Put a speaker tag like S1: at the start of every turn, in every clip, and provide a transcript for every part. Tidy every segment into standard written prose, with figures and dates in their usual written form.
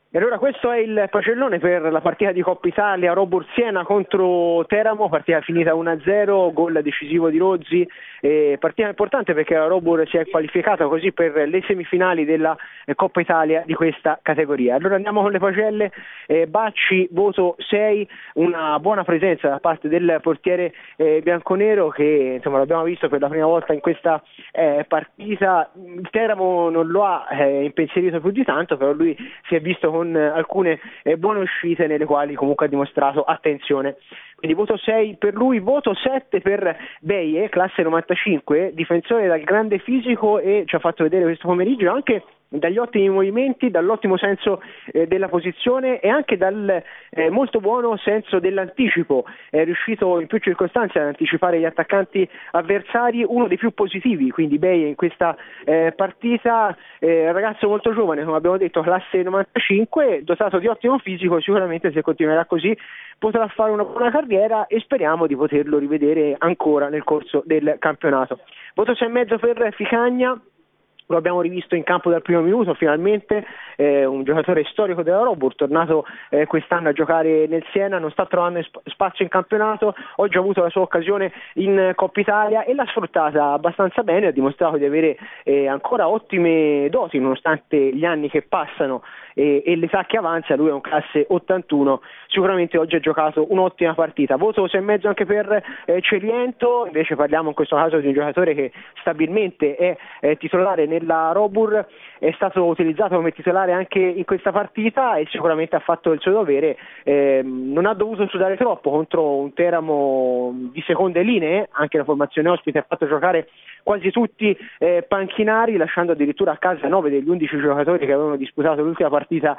S1: E allora questo è il pacellone per la partita di Coppa Italia Robur Siena contro Teramo, partita finita 1-0, gol decisivo di Rozzi, partita importante perché la Robur si è qualificata così per le semifinali della Coppa Italia di questa categoria. Allora andiamo con le pagelle, Bacci voto 6, una buona presenza da parte del portiere bianconero che insomma l'abbiamo visto per la prima volta in questa partita. Il Teramo non lo ha impensierito più di tanto, però lui si è visto con alcune buone uscite nelle quali comunque ha dimostrato attenzione. Quindi voto 6 per lui, voto 7 per Beie, classe 95, difensore dal grande fisico e ci ha fatto vedere questo pomeriggio anche dagli ottimi movimenti, dall'ottimo senso della posizione e anche dal molto buono senso dell'anticipo. È riuscito in più circostanze ad anticipare gli attaccanti avversari, uno dei più positivi, quindi Beie in questa partita, ragazzo molto giovane, come abbiamo detto, classe 95, dotato di ottimo fisico, sicuramente se continuerà così potrà fare una buona carriera e speriamo di poterlo rivedere ancora nel corso del campionato. Voto 6,5 per Ficagna. Lo abbiamo rivisto in campo dal primo minuto finalmente, un giocatore storico della Robur, tornato quest'anno a giocare nel Siena, non sta trovando spazio in campionato, oggi ha avuto la sua occasione in Coppa Italia e l'ha sfruttata abbastanza bene, ha dimostrato di avere ancora ottime doti nonostante gli anni che passano e l'età che avanza. Lui è un classe 81, sicuramente oggi ha giocato un'ottima partita. Voto 6,5 anche per Celiento, invece parliamo in questo caso di un giocatore che stabilmente è titolare nella Robur, è stato utilizzato come titolare anche in questa partita e sicuramente ha fatto il suo dovere, non ha dovuto sudare troppo contro un Teramo di seconde linee, anche la formazione ospite ha fatto giocare quasi tutti panchinari, lasciando addirittura a casa 9 degli 11 giocatori che avevano disputato l'ultima partita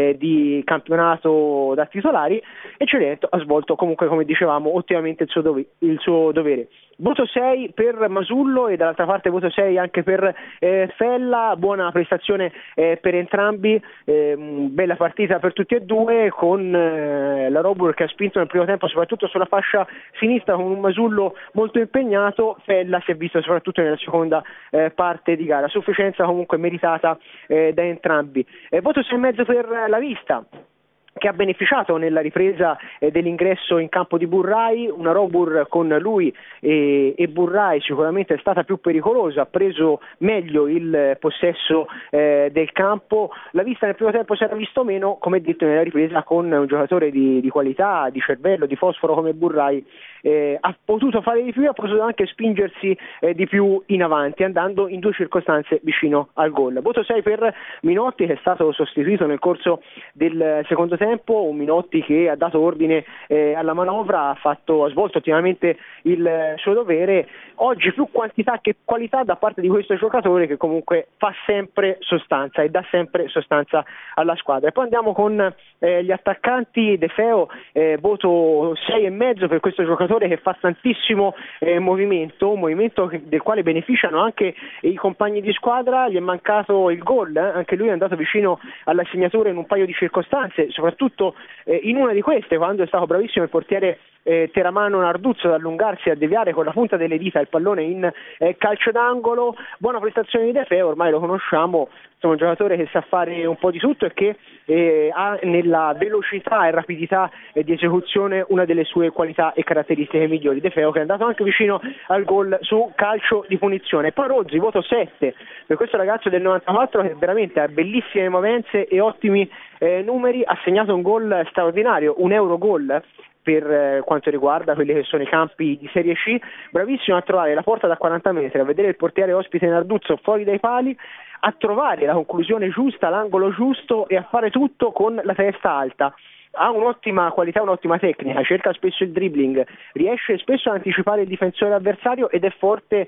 S1: di campionato da titolari, e Celiento ha svolto comunque, come dicevamo, ottimamente il suo dovere. Voto 6 per Masullo e dall'altra parte voto 6 anche per Fella, buona prestazione per entrambi, bella partita per tutti e due, con la Robur che ha spinto nel primo tempo soprattutto sulla fascia sinistra con un Masullo molto impegnato. Fella si è visto soprattutto nella seconda parte di gara, sufficienza comunque meritata da entrambi. Voto 6,5 per la Vista, che ha beneficiato nella ripresa dell'ingresso in campo di Burrai, una Robur con lui e Burrai sicuramente è stata più pericolosa, ha preso meglio il possesso del campo. La Vista nel primo tempo si era visto meno, come detto nella ripresa con un giocatore di qualità, di cervello, di fosforo come Burrai, ha potuto fare di più, ha potuto anche spingersi di più in avanti, andando in due circostanze vicino al gol. Voto 6 per Minotti, che è stato sostituito nel corso del secondo tempo, un Minotti che ha dato ordine alla manovra, ha svolto ottimamente il suo dovere. Oggi più quantità che qualità da parte di questo giocatore, che comunque fa sempre sostanza e dà sempre sostanza alla squadra. E poi andiamo con gli attaccanti. De Feo, voto 6,5 per questo giocatore che fa tantissimo movimento, un movimento del quale beneficiano anche i compagni di squadra. Gli è mancato il gol, anche lui è andato vicino alla segnatura in un paio di circostanze, soprattutto in una di queste, quando è stato bravissimo il portiere teramano Narduzzo ad allungarsi e a deviare con la punta delle dita il pallone in calcio d'angolo. Buona prestazione di De Feo, ormai lo conosciamo, è un giocatore che sa fare un po' di tutto e che ha nella velocità e rapidità di esecuzione una delle sue qualità e caratteristiche migliori. De Feo che è andato anche vicino al gol su calcio di punizione. Poi Rozzi, voto 7 per questo ragazzo del 94 che veramente ha bellissime movenze e ottimi numeri, ha segnato un gol straordinario, un Eurogol per quanto riguarda quelli che sono i campi di Serie C, bravissimo a trovare la porta da 40 metri, a vedere il portiere ospite Narduzzo fuori dai pali, a trovare la conclusione giusta, l'angolo giusto e a fare tutto con la testa alta. Ha un'ottima qualità, un'ottima tecnica, cerca spesso il dribbling, riesce spesso ad anticipare il difensore avversario ed è forte,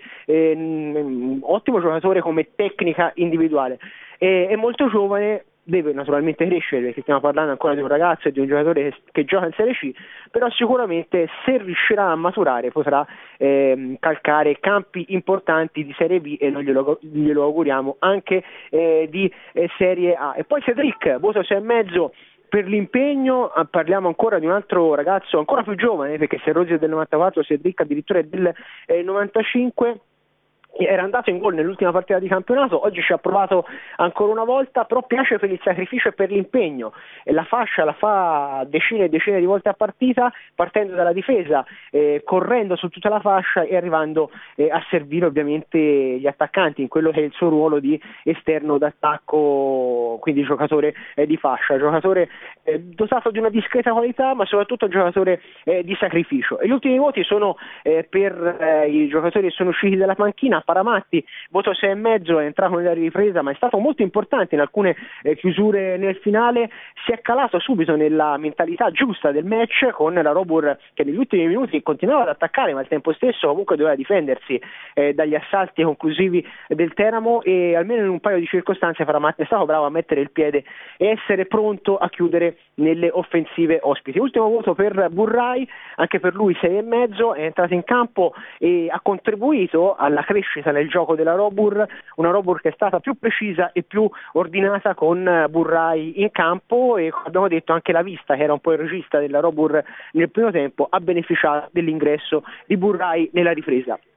S1: ottimo giocatore come tecnica individuale. È molto giovane, deve naturalmente crescere perché stiamo parlando ancora di un ragazzo e di un giocatore che gioca in Serie C, però sicuramente se riuscirà a maturare potrà calcare campi importanti di Serie B e noi glielo auguriamo anche di Serie A. E poi Cedric, voto 6,5 per l'impegno. Parliamo ancora di un altro ragazzo ancora più giovane, perché se Rozzi è del 94, Cedric addirittura è del 95. era andato in gol nell'ultima partita di campionato, oggi ci ha provato ancora una volta, però piace per il sacrificio e per l'impegno, e la fascia la fa decine e decine di volte a partita, partendo dalla difesa, correndo su tutta la fascia e arrivando a servire ovviamente gli attaccanti in quello che è il suo ruolo di esterno d'attacco, quindi giocatore di fascia, giocatore dotato di una discreta qualità, ma soprattutto giocatore di sacrificio. E gli ultimi voti sono per i giocatori che sono usciti dalla panchina. Paramatti, voto 6,5, è entrato nella ripresa, ma è stato molto importante in alcune chiusure nel finale, si è calato subito nella mentalità giusta del match, con la Robur che negli ultimi minuti continuava ad attaccare, ma al tempo stesso comunque doveva difendersi dagli assalti conclusivi del Teramo, e almeno in un paio di circostanze Paramatti è stato bravo a mettere il piede e essere pronto a chiudere nelle offensive ospiti. Ultimo voto per Burrai, anche per lui 6,5, è entrato in campo e ha contribuito alla crescita nel gioco della Robur, una Robur che è stata più precisa e più ordinata con Burrai in campo, e come abbiamo detto anche la Vista, che era un po' il regista della Robur nel primo tempo, ha beneficiato dell'ingresso di Burrai nella ripresa.